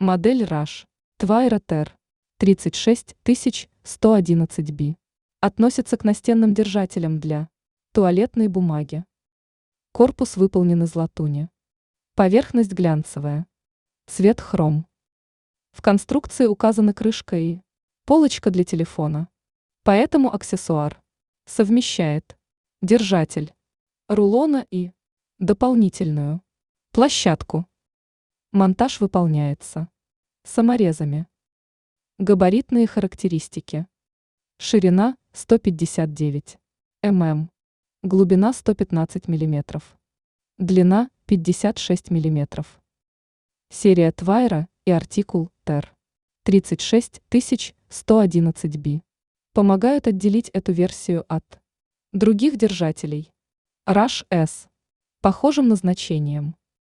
Модель Rush Twira Ter 36111B. Относится к настенным держателям для туалетной бумаги. Корпус выполнен из латуни. Поверхность глянцевая. Цвет хром. В конструкции указаны крышка и полочка для телефона. Поэтому аксессуар совмещает держатель рулона и дополнительную площадку. Монтаж выполняется саморезами. Габаритные характеристики. Ширина 159 мм. Глубина 115 мм. Длина 56 мм. Серия Twira и артикул Ter 36111B помогают отделить эту версию от других держателей Rush S похожим назначением.